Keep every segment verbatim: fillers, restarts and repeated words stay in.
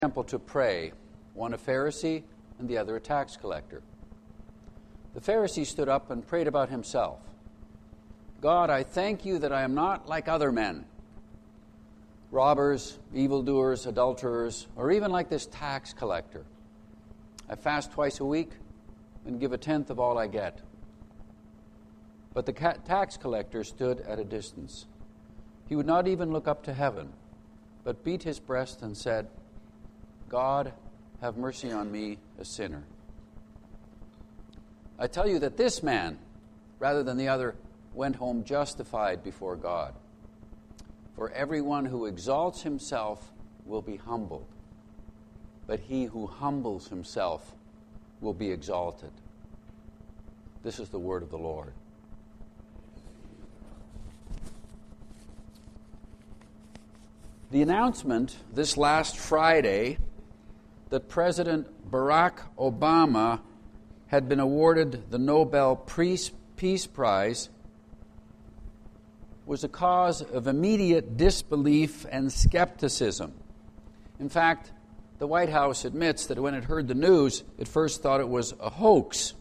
temple to pray, one a Pharisee and the other a tax collector. The Pharisee stood up and prayed about himself. God, I thank you that I am not like other men, robbers, evildoers, adulterers, or even like this tax collector. I fast twice a week and give a tenth of all I get. But the tax collector stood at a distance. He would not even look up to heaven, but beat his breast and said, God, have mercy on me, a sinner. I tell you that this man, rather than the other, went home justified before God. For everyone who exalts himself will be humbled, but he who humbles himself will be exalted. This is the word of the Lord. The announcement this last Friday that President Barack Obama had been awarded the Nobel Peace Prize was a cause of immediate disbelief and skepticism. In fact, the White House admits that when it heard the news, it first thought it was a hoax.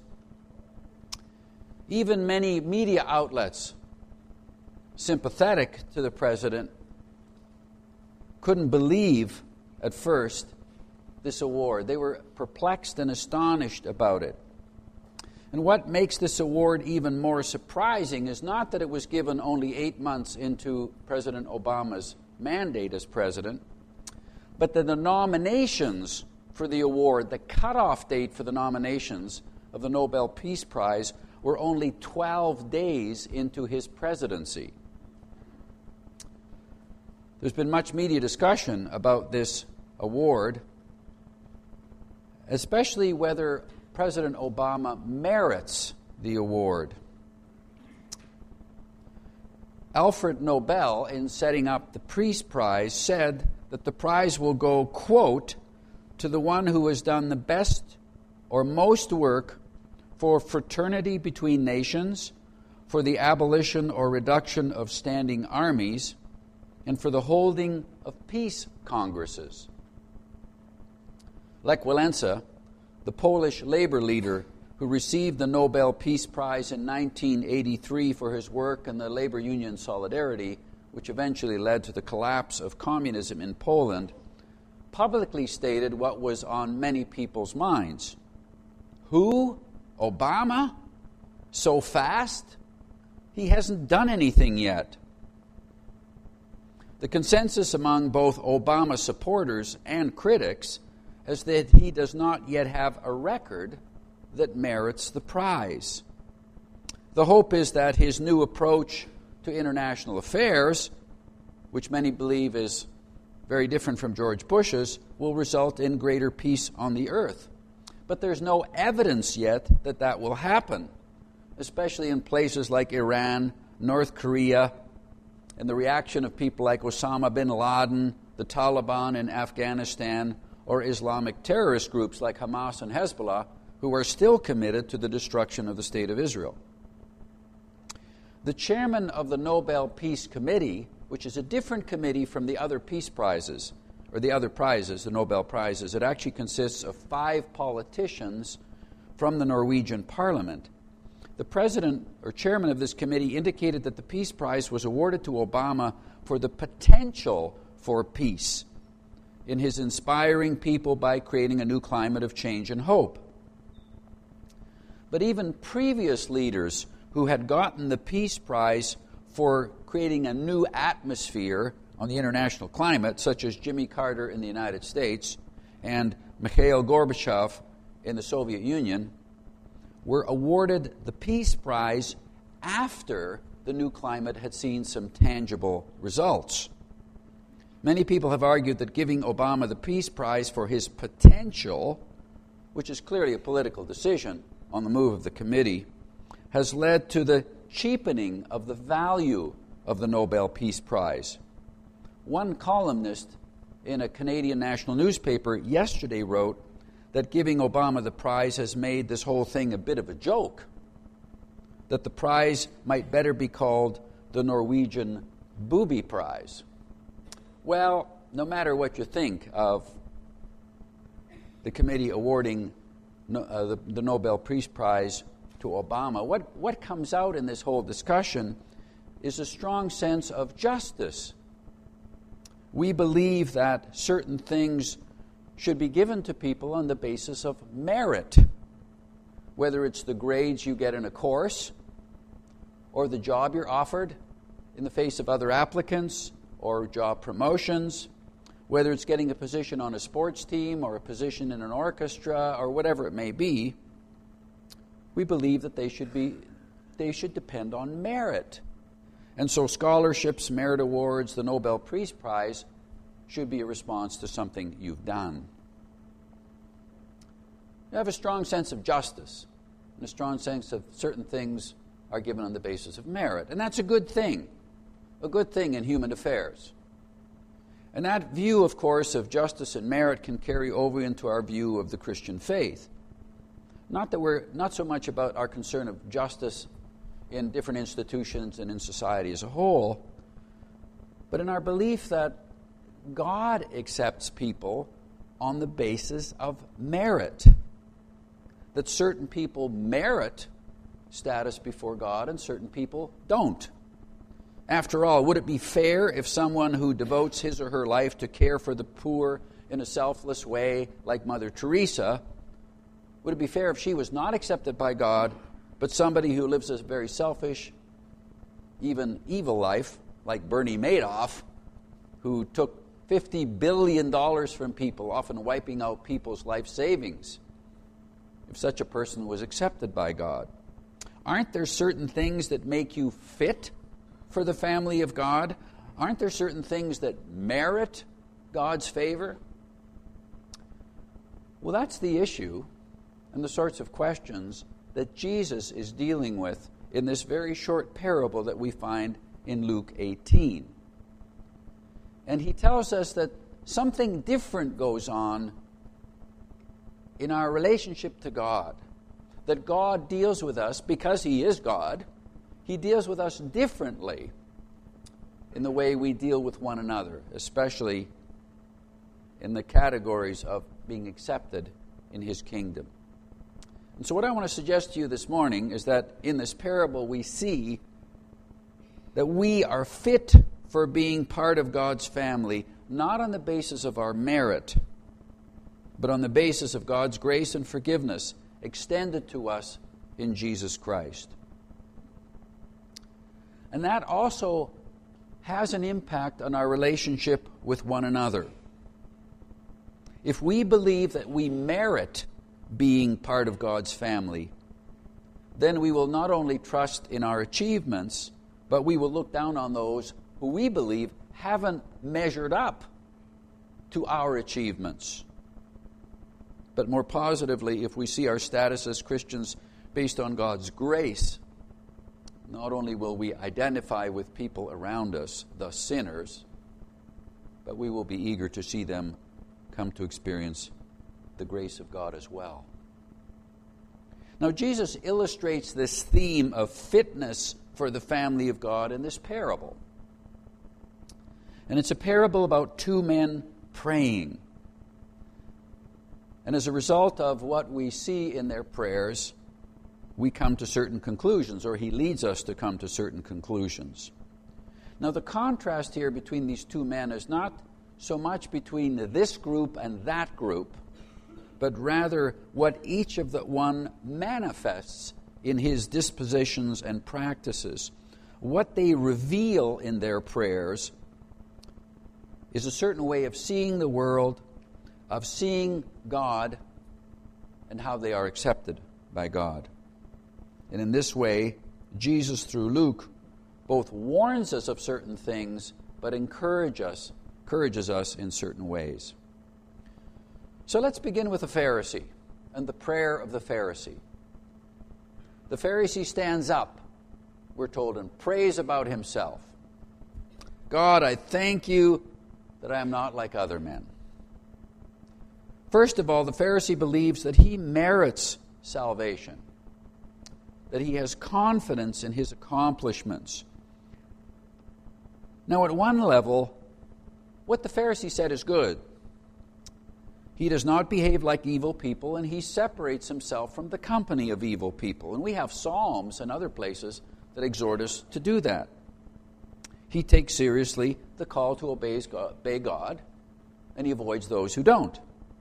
Even many media outlets sympathetic to the president couldn't believe at first this award. They were perplexed and astonished about it. And what makes this award even more surprising is not that it was given only eight months into President Obama's mandate as president, but that the nominations for the award, the cutoff date for the nominations of the Nobel Peace Prize, were only twelve days into his presidency. There's been much media discussion about this award, especially whether President Obama merits the award. Alfred Nobel, in setting up the Peace Prize, said that the prize will go, quote, to the one who has done the best or most work for fraternity between nations, for the abolition or reduction of standing armies, and for the holding of peace congresses. Lech Walesa, the Polish labor leader who received the Nobel Peace Prize in nineteen eighty-three for his work in the labor union Solidarity, which eventually led to the collapse of communism in Poland, publicly stated what was on many people's minds. Who? Obama? So fast? He hasn't done anything yet. The consensus among both Obama supporters and critics is that he does not yet have a record that merits the prize. The hope is that his new approach to international affairs, which many believe is very different from George Bush's, will result in greater peace on the earth. But there's no evidence yet that that will happen, especially in places like Iran, North Korea, and the reaction of people like Osama bin Laden, the Taliban in Afghanistan, or Islamic terrorist groups like Hamas and Hezbollah, who are still committed to the destruction of the State of Israel. The chairman of the Nobel Peace Committee, which is a different committee from the other peace prizes, or the other prizes, the Nobel Prizes, it actually consists of five politicians from the Norwegian Parliament. The president or chairman of this committee indicated that the Peace Prize was awarded to Obama for the potential for peace in his inspiring people by creating a new climate of change and hope. But even previous leaders who had gotten the Peace Prize for creating a new atmosphere on the international climate, such as Jimmy Carter in the United States and Mikhail Gorbachev in the Soviet Union, were awarded the Peace Prize after the new climate had seen some tangible results. Many people have argued that giving Obama the Peace Prize for his potential, which is clearly a political decision on the move of the committee, has led to the cheapening of the value of the Nobel Peace Prize. One columnist in a Canadian national newspaper yesterday wrote that giving Obama the prize has made this whole thing a bit of a joke, that the prize might better be called the Norwegian Booby Prize. Well, no matter what you think of the committee awarding no, uh, the, the Nobel Peace Prize to Obama, what, what comes out in this whole discussion is a strong sense of justice. We believe that certain things should be given to people on the basis of merit, whether it's the grades you get in a course, or the job you're offered in the face of other applicants, or job promotions, whether it's getting a position on a sports team or a position in an orchestra or whatever it may be. We believe that they should be they should depend on merit. And so scholarships, merit awards, the Nobel Peace Prize should be a response to something you've done. You have a strong sense of justice and a strong sense of certain things are given on the basis of merit. And that's a good thing, a good thing in human affairs. And that view, of course, of justice and merit can carry over into our view of the Christian faith. Not that we're not so much about our concern of justice in different institutions and in society as a whole, but in our belief that God accepts people on the basis of merit. That certain people merit status before God and certain people don't. After all, would it be fair if someone who devotes his or her life to care for the poor in a selfless way, like Mother Teresa, would it be fair if she was not accepted by God, but somebody who lives a very selfish, even evil life, like Bernie Madoff, who took fifty billion dollars from people, often wiping out people's life savings, if such a person was accepted by God? Aren't there certain things that make you fit for the family of God? Aren't there certain things that merit God's favor? Well, that's the issue and the sorts of questions that Jesus is dealing with in this very short parable that we find in Luke eighteen. And he tells us that something different goes on in our relationship to God. That God deals with us, because he is God, he deals with us differently in the way we deal with one another, especially in the categories of being accepted in his kingdom. And so what I want to suggest to you this morning is that in this parable we see that we are fit for being part of God's family, not on the basis of our merit, but on the basis of God's grace and forgiveness extended to us in Jesus Christ. And that also has an impact on our relationship with one another. If we believe that we merit being part of God's family, then we will not only trust in our achievements, but we will look down on those who we believe haven't measured up to our achievements. But more positively, if we see our status as Christians based on God's grace, not only will we identify with people around us, the sinners, but we will be eager to see them come to experience the grace of God as well. Now, Jesus illustrates this theme of fitness for the family of God in this parable. And it's a parable about two men praying. And as a result of what we see in their prayers, we come to certain conclusions, or he leads us to come to certain conclusions. Now, the contrast here between these two men is not so much between this group and that group, but rather what each of the one manifests in his dispositions and practices. What they reveal in their prayers is a certain way of seeing the world, of seeing God, and how they are accepted by God. And in this way, Jesus, through Luke, both warns us of certain things, but encourage us, encourages us in certain ways. So let's begin with the Pharisee and the prayer of the Pharisee. The Pharisee stands up, we're told, and prays about himself. God, I thank you that I am not like other men. First of all, the Pharisee believes that he merits salvation, that he has confidence in his accomplishments. Now, at one level, what the Pharisee said is good. He does not behave like evil people, and he separates himself from the company of evil people. And we have Psalms and other places that exhort us to do that. He takes seriously the call to obey God, and he avoids those who don't.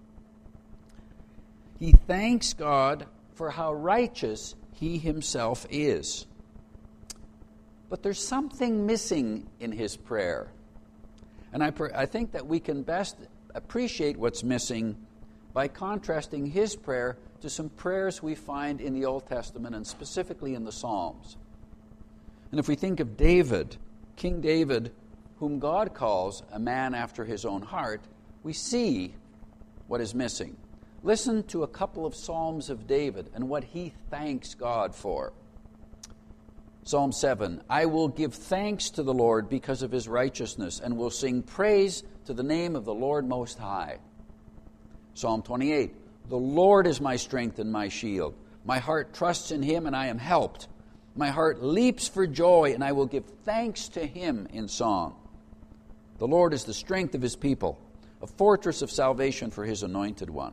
He thanks God for how righteous he himself is. But there's something missing in his prayer. And I, I think that we can best appreciate what's missing by contrasting his prayer to some prayers we find in the Old Testament and specifically in the Psalms. And if we think of David, King David, whom God calls a man after his own heart, we see what is missing. Listen to a couple of Psalms of David and what he thanks God for. Psalm seven, I will give thanks to the Lord because of his righteousness, and will sing praise to the name of the Lord Most High. Psalm twenty-eight, the Lord is my strength and my shield. My heart trusts in him, and I am helped. My heart leaps for joy, and I will give thanks to him in song. The Lord is the strength of his people, a fortress of salvation for his anointed one.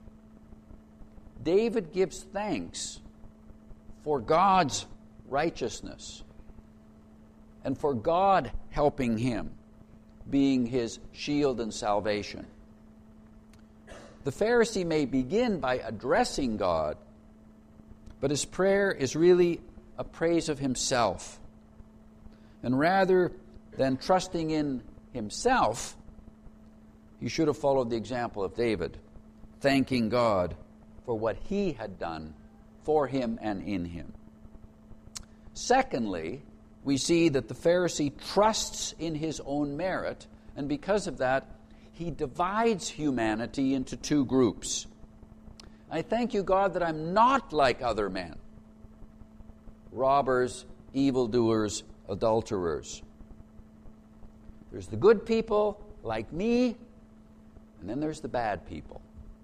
David gives thanks for God's righteousness and for God helping him, being his shield and salvation. The Pharisee may begin by addressing God, but his prayer is really a praise of himself. And rather than trusting in himself, he should have followed the example of David, thanking God for what he had done for him and in him. Secondly, we see that the Pharisee trusts in his own merit, and because of that, he divides humanity into two groups. I thank you, God, that I'm not like other men, robbers, evildoers, adulterers. There's the good people, like me, and then there's the bad people.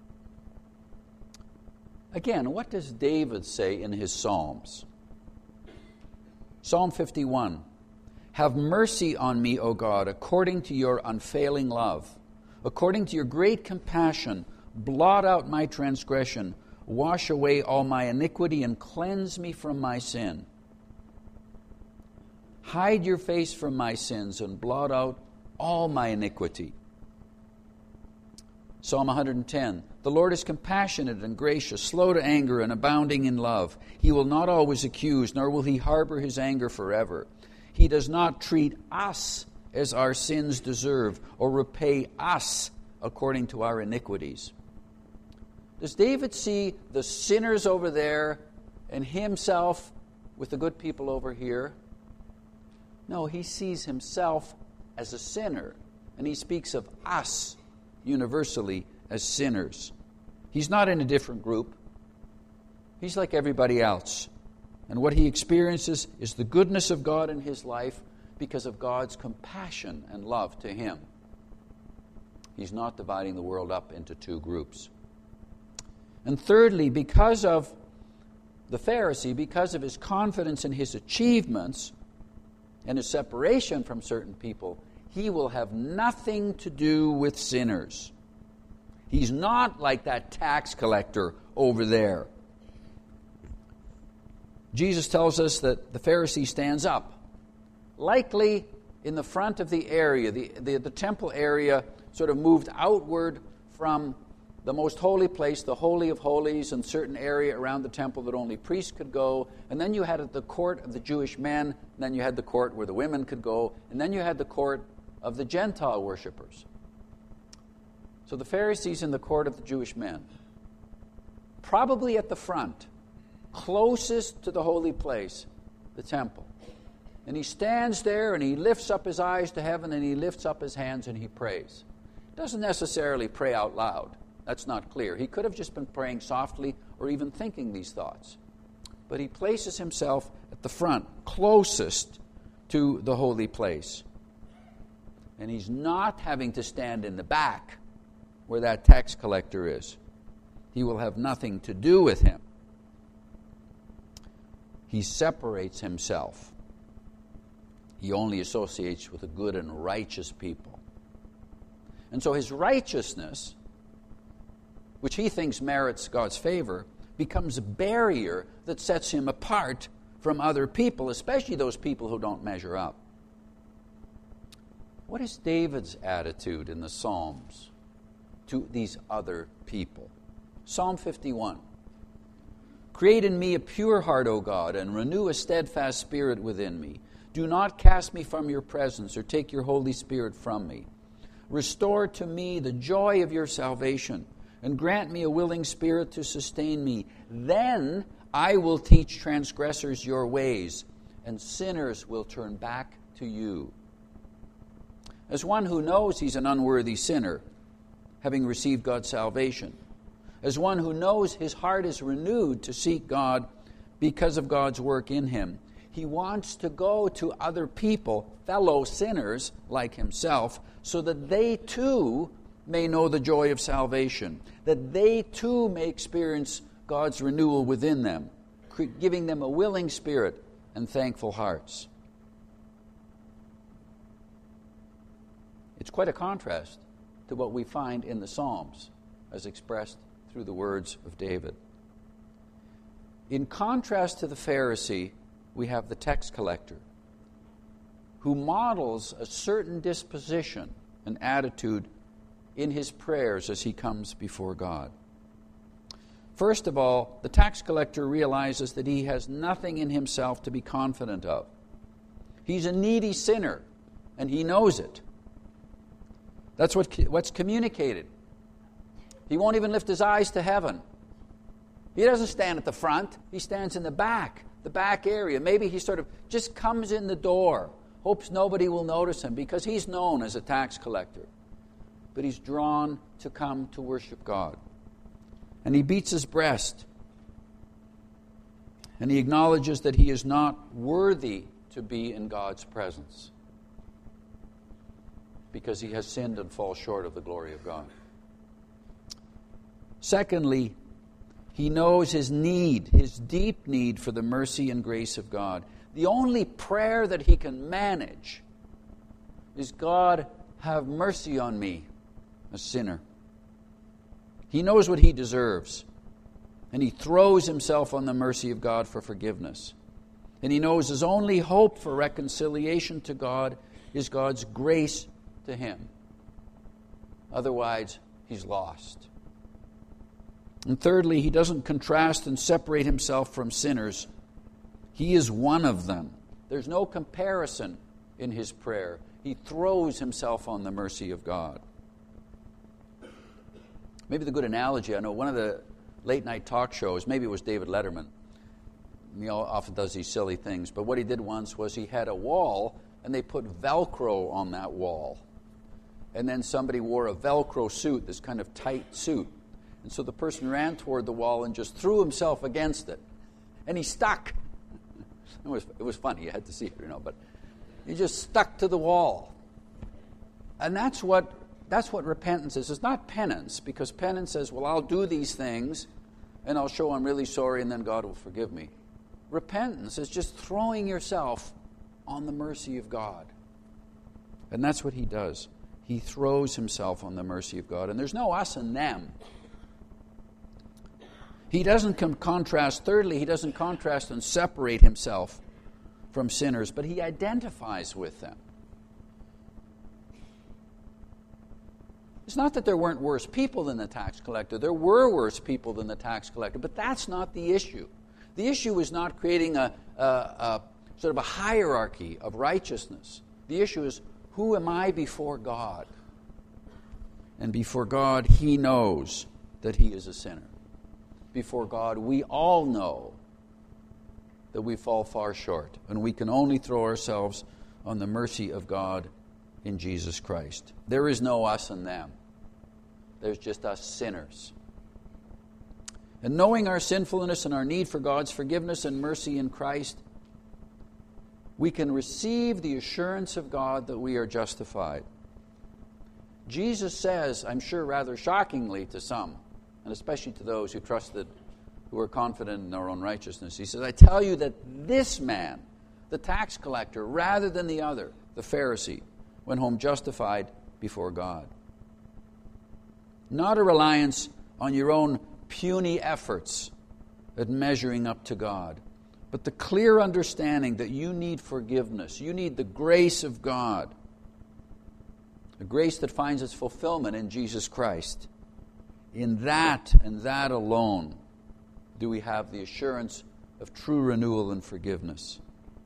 Again, what does David say in his Psalms? Psalm fifty-one, have mercy on me, O God, according to your unfailing love. According to your great compassion, blot out my transgression, wash away all my iniquity, and cleanse me from my sin. Hide your face from my sins and blot out all my iniquity. Psalm one hundred ten, the Lord is compassionate and gracious, slow to anger and abounding in love. He will not always accuse, nor will he harbor his anger forever. He does not treat us as our sins deserve, or repay us according to our iniquities. Does David see the sinners over there and himself with the good people over here? No, he sees himself as a sinner, and he speaks of us universally as sinners. He's not in a different group. He's like everybody else. And what he experiences is the goodness of God in his life because of God's compassion and love to him. He's not dividing the world up into two groups. And thirdly, because of the Pharisee, because of his confidence in his achievements and his separation from certain people, he will have nothing to do with sinners. He's not like that tax collector over there. Jesus tells us that the Pharisee stands up, likely in the front of the area. The, the, the temple area sort of moved outward from the most holy place, the Holy of Holies, and certain area around the temple that only priests could go. And then you had the court of the Jewish men, and then you had the court where the women could go, and then you had the court of the Gentile worshipers. So the Pharisees in the court of the Jewish men, probably at the front, closest to the holy place, the temple. And he stands there and he lifts up his eyes to heaven and he lifts up his hands and he prays. He doesn't necessarily pray out loud. That's not clear. He could have just been praying softly or even thinking these thoughts. But he places himself at the front, closest to the holy place. And he's not having to stand in the back where that tax collector is. He will have nothing to do with him. He separates himself. He only associates with a good and righteous people. And so his righteousness which he thinks merits God's favor, becomes a barrier that sets him apart from other people, especially those people who don't measure up. What is David's attitude in the Psalms to these other people? Psalm fifty-one. Create in me a pure heart, O God, and renew a steadfast spirit within me. Do not cast me from your presence or take your Holy Spirit from me. Restore to me the joy of your salvation and grant me a willing spirit to sustain me. Then I will teach transgressors your ways, and sinners will turn back to you. As one who knows he's an unworthy sinner, having received God's salvation, as one who knows his heart is renewed to seek God because of God's work in him, he wants to go to other people, fellow sinners like himself, so that they too may know the joy of salvation, that they too may experience God's renewal within them, giving them a willing spirit and thankful hearts. It's quite a contrast to what we find in the Psalms as expressed through the words of David. In contrast to the Pharisee, we have the tax collector, who models a certain disposition and attitude in his prayers as he comes before God. First of all, the tax collector realizes that he has nothing in himself to be confident of. He's a needy sinner, and he knows it. That's what, what's communicated. He won't even lift his eyes to heaven. He doesn't stand at the front. He stands in the back, the back area. Maybe he sort of just comes in the door, hopes nobody will notice him because he's known as a tax collector. But he's drawn to come to worship God. And he beats his breast. And he acknowledges that he is not worthy to be in God's presence because he has sinned and falls short of the glory of God. Secondly, he knows his need, his deep need for the mercy and grace of God. The only prayer that he can manage is, God, have mercy on me, a sinner. He knows what he deserves, and he throws himself on the mercy of God for forgiveness. And he knows his only hope for reconciliation to God is God's grace to him. Otherwise, he's lost. And thirdly, he doesn't contrast and separate himself from sinners. He is one of them. There's no comparison in his prayer. He throws himself on the mercy of God. Maybe the good analogy, I know one of the late-night talk shows, maybe it was David Letterman. He often does these silly things, but what he did once was he had a wall, and they put Velcro on that wall. And then somebody wore a Velcro suit, this kind of tight suit. And so the person ran toward the wall and just threw himself against it. And he stuck. It was, it was funny, you had to see it, you know, but he just stuck to the wall. And that's what that's what repentance is. It's not penance, because penance says, well, I'll do these things, and I'll show I'm really sorry, and then God will forgive me. Repentance is just throwing yourself on the mercy of God. And that's what he does. He throws himself on the mercy of God. And there's no us and them. He doesn't com- contrast, thirdly, he doesn't contrast and separate himself from sinners, but he identifies with them. It's not that there weren't worse people than the tax collector. There were worse people than the tax collector, but that's not the issue. The issue is not creating a, a, a sort of a hierarchy of righteousness. The issue is, who am I before God? And before God, he knows that he is a sinner. Before God, we all know that we fall far short, and we can only throw ourselves on the mercy of God in Jesus Christ. There is no us and them. There's just us sinners. And knowing our sinfulness and our need for God's forgiveness and mercy in Christ, we can receive the assurance of God that we are justified. Jesus says, I'm sure rather shockingly to some, and especially to those who trusted, who are confident in their own righteousness, he says, I tell you that this man, the tax collector, rather than the other, the Pharisee, went home justified before God. Not a reliance on your own puny efforts at measuring up to God, but the clear understanding that you need forgiveness, you need the grace of God, a grace that finds its fulfillment in Jesus Christ. In that and that alone do we have the assurance of true renewal and forgiveness.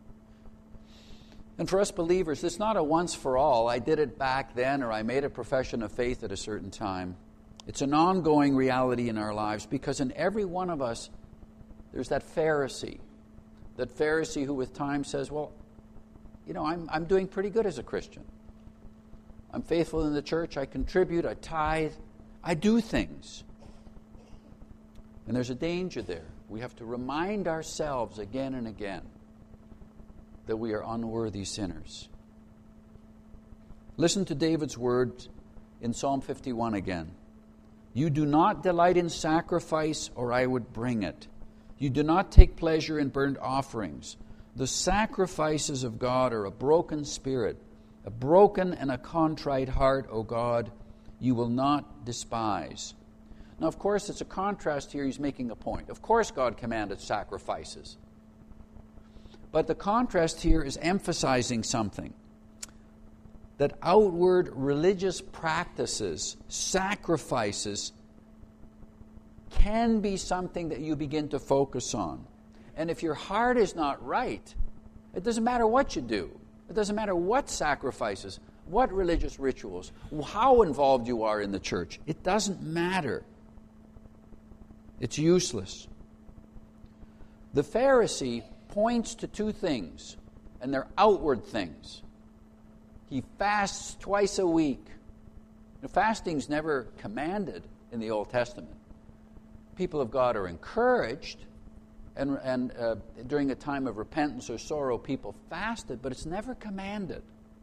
And for us believers, it's not a once for all. I did it back then, or I made a profession of faith at a certain time. It's an ongoing reality in our lives, because in every one of us, there's that Pharisee. That Pharisee who with time says, well, you know, I'm, I'm doing pretty good as a Christian. I'm faithful in the church, I contribute, I tithe, I do things. And there's a danger there. We have to remind ourselves again and again that we are unworthy sinners. Listen to David's words in Psalm fifty-one again. You do not delight in sacrifice, or I would bring it. You do not take pleasure in burnt offerings. The sacrifices of God are a broken spirit, a broken and a contrite heart, O God, you will not despise. Now, of course, it's a contrast here. He's making a point. Of course, God commanded sacrifices. But the contrast here is emphasizing something. That outward religious practices, sacrifices, can be something that you begin to focus on. And if your heart is not right, it doesn't matter what you do. It doesn't matter what sacrifices, what religious rituals, how involved you are in the church. It doesn't matter. It's useless. The Pharisee points to two things, and they're outward things. He fasts twice a week. Now, fasting's never commanded in the Old Testament. People of God are encouraged, and, and uh, during a time of repentance or sorrow, people fasted, but it's never commanded.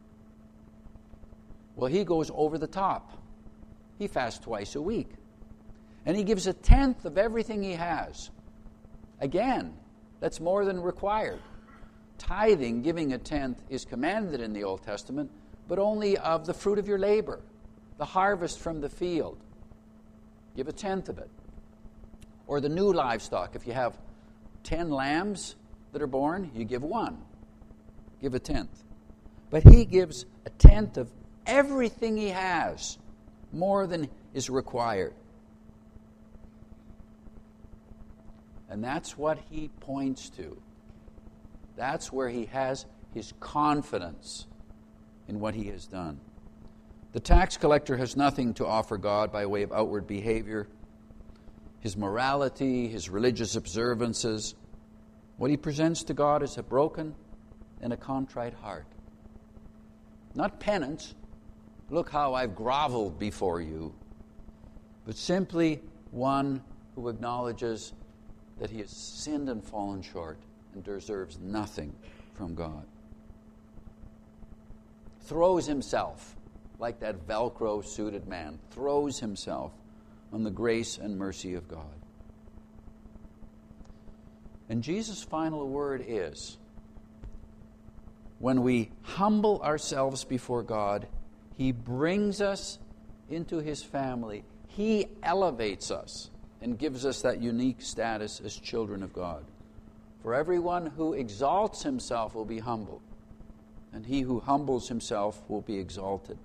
Well, he goes over the top. He fasts twice a week. And he gives a tenth of everything he has. Again, that's more than required. Tithing, giving a tenth, is commanded in the Old Testament, but only of the fruit of your labor, the harvest from the field. Give a tenth of it. Or the new livestock. If you have ten lambs that are born, you give one. Give a tenth. But he gives a tenth of everything he has, more than is required. And that's what he points to. That's where he has his confidence in what he has done. The tax collector has nothing to offer God by way of outward behavior, his morality, his religious observances. What he presents to God is a broken and a contrite heart. Not penance, look how I've groveled before you, but simply one who acknowledges that he has sinned and fallen short and deserves nothing from God. Throws himself, like that Velcro-suited man, throws himself on the grace and mercy of God. And Jesus' final word is, when we humble ourselves before God, he brings us into his family. He elevates us and gives us that unique status as children of God. For everyone who exalts himself will be humbled, and he who humbles himself will be exalted.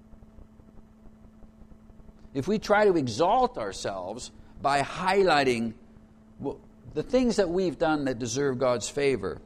If we try to exalt ourselves by highlighting the things that we've done that deserve God's favor,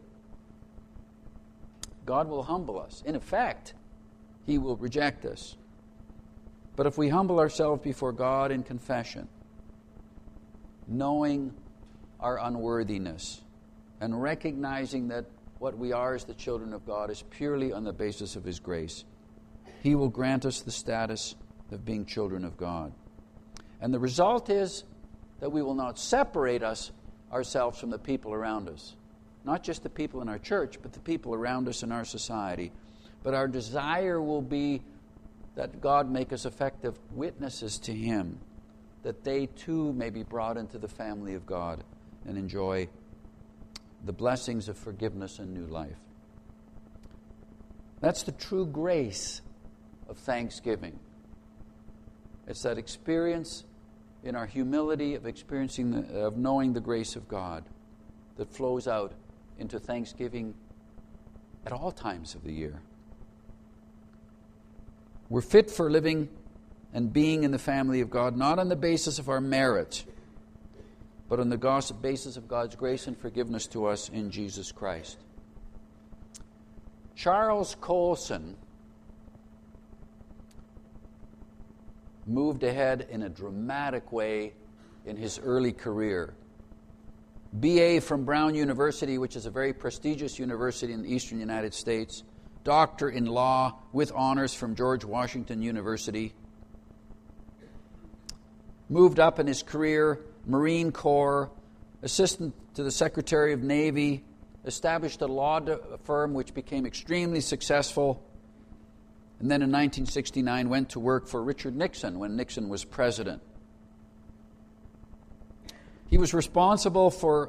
God will humble us. In effect, he will reject us. But if we humble ourselves before God in confession, knowing our unworthiness and recognizing that what we are as the children of God is purely on the basis of his grace, he will grant us the status of being children of God. And the result is that we will not separate us ourselves from the people around us. Not just the people in our church, but the people around us in our society. But our desire will be that God make us effective witnesses to him, that they too may be brought into the family of God and enjoy the blessings of forgiveness and new life. That's the true grace of thanksgiving. It's that experience in our humility of experiencing, the, of knowing the grace of God that flows out into thanksgiving at all times of the year. We're fit for living and being in the family of God, not on the basis of our merit, but on the basis of God's grace and forgiveness to us in Jesus Christ. Charles Colson moved ahead in a dramatic way in his early career. B A from Brown University, which is a very prestigious university in the eastern United States. Doctor in law with honors from George Washington University. Moved up in his career, Marine Corps, assistant to the Secretary of Navy, established a law firm which became extremely successful, and then in nineteen sixty-nine went to work for Richard Nixon when Nixon was president. He was responsible for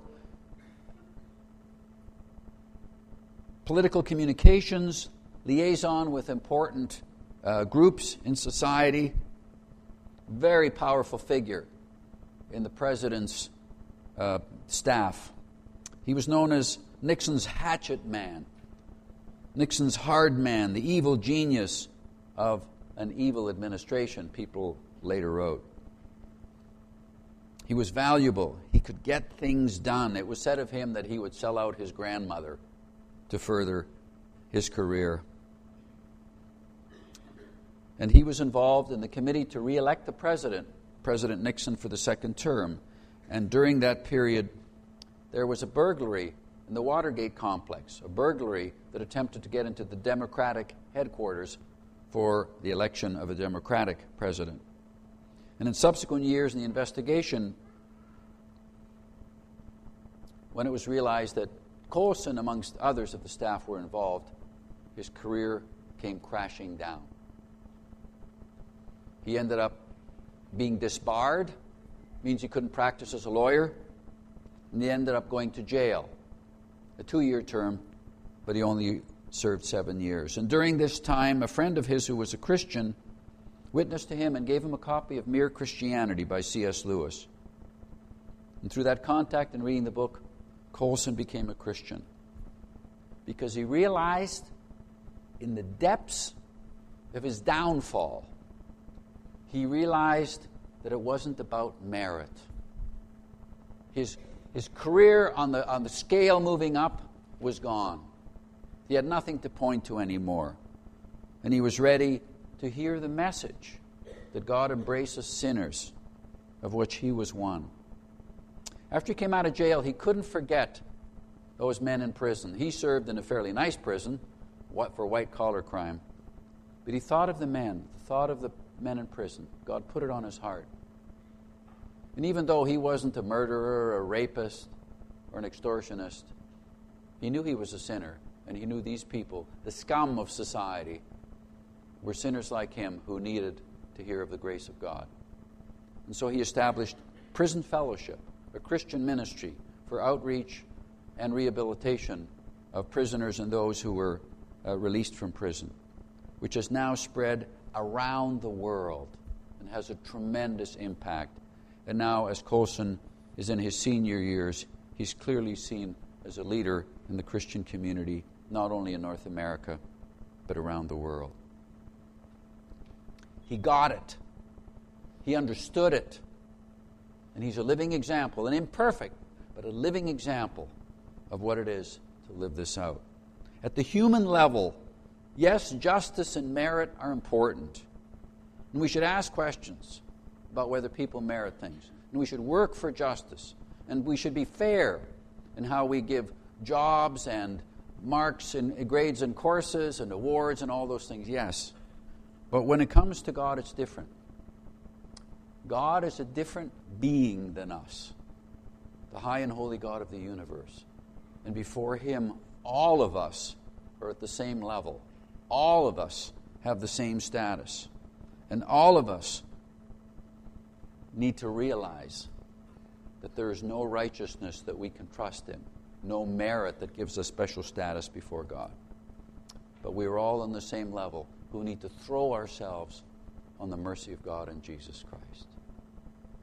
political communications, liaison with important uh, groups in society. Very powerful figure in the president's uh, staff. He was known as Nixon's hatchet man, Nixon's hard man, the evil genius of an evil administration, people later wrote. He was valuable. He could get things done. It was said of him that he would sell out his grandmother to further his career. And he was involved in the committee to re-elect the president, President Nixon, for the second term. And during that period, there was a burglary in the Watergate complex, a burglary that attempted to get into the Democratic headquarters for the election of a Democratic president. And in subsequent years in the investigation, when it was realized that Colson, amongst others of the staff, were involved, his career came crashing down. He ended up being disbarred, means he couldn't practice as a lawyer, and he ended up going to jail. A two-year term, but he only served seven years. And during this time, a friend of his who was a Christian witnessed to him and gave him a copy of Mere Christianity by C S Lewis. And through that contact and reading the book, Colson became a Christian because he realized in the depths of his downfall, he realized that it wasn't about merit. His, his career on the, on the scale moving up was gone. He had nothing to point to anymore. And he was ready to hear the message that God embraces sinners, of which he was one. After he came out of jail, he couldn't forget those men in prison. He served in a fairly nice prison for white-collar crime. But he thought of the men, thought of the men in prison. God put it on his heart. And even though he wasn't a murderer, a rapist, or an extortionist, he knew he was a sinner, and he knew these people, the scum of society, were sinners like him who needed to hear of the grace of God. And so he established Prison Fellowship, a Christian ministry for outreach and rehabilitation of prisoners and those who were uh, released from prison, which has now spread around the world and has a tremendous impact. And now, as Colson is in his senior years, he's clearly seen as a leader in the Christian community, not only in North America, but around the world. He got it. He understood it. And he's a living example, an imperfect, but a living example of what it is to live this out. At the human level, yes, justice and merit are important. And we should ask questions about whether people merit things. And we should work for justice. And we should be fair in how we give jobs and marks and grades and courses and awards and all those things, yes. But when it comes to God, it's different. God is a different being than us, the high and holy God of the universe. And before him, all of us are at the same level. All of us have the same status. And all of us need to realize that there is no righteousness that we can trust in, no merit that gives us special status before God. But we are all on the same level who need to throw ourselves on the mercy of God in Jesus Christ.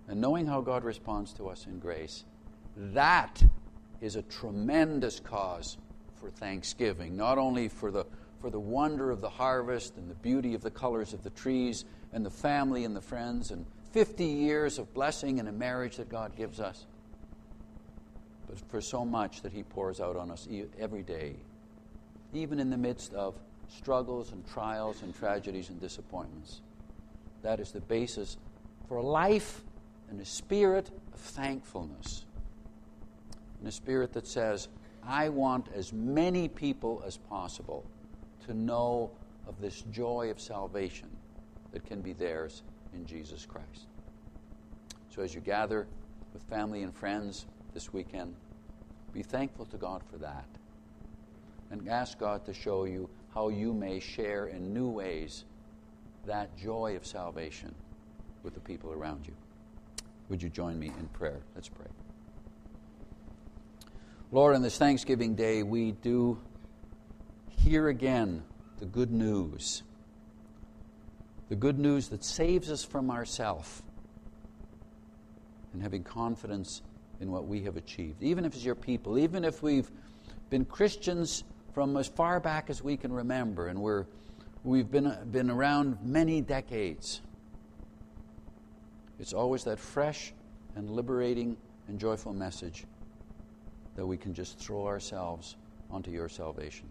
and knowing how God responds to us in grace, that is a tremendous cause for thanksgiving, not only for the for the wonder of the harvest and the beauty of the colors of the trees and the family and the friends and fifty years of blessing and a marriage that God gives us, but for so much that he pours out on us every day, even in the midst of struggles and trials and tragedies and disappointments. That is the basis for a life and a spirit of thankfulness, and a spirit that says, I want as many people as possible to know of this joy of salvation that can be theirs in Jesus Christ. So as you gather with family and friends this weekend, be thankful to God for that, and ask God to show you how you may share in new ways that joy of salvation with the people around you. Would you join me in prayer? Let's pray. Lord, on this Thanksgiving Day, we do hear again the good news. The good news that saves us from ourself and having confidence in what we have achieved. Even if it's your people, even if we've been Christians from as far back as we can remember, and we're, we've been, been around many decades, it's always that fresh and liberating and joyful message that we can just throw ourselves onto your salvation.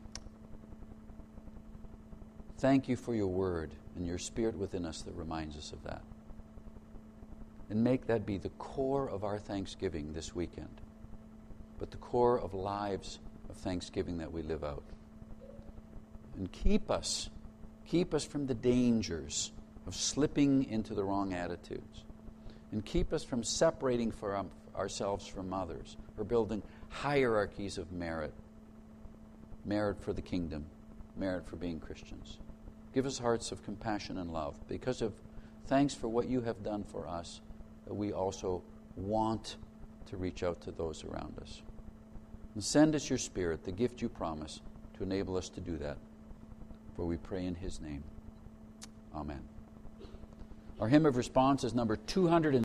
Thank you for your word and your spirit within us that reminds us of that. And make that be the core of our thanksgiving this weekend, but the core of lives of thanksgiving that we live out. And keep us, keep us from the dangers of slipping into the wrong attitudes. And keep us from separating for um, ourselves from others, or building hierarchies of merit. Merit for the kingdom, merit for being Christians. Give us hearts of compassion and love, because of thanks for what you have done for us, that we also want to reach out to those around us. And send us your Spirit, the gift you promise, to enable us to do that. For we pray in his name. Amen. Our hymn of response is number two hundred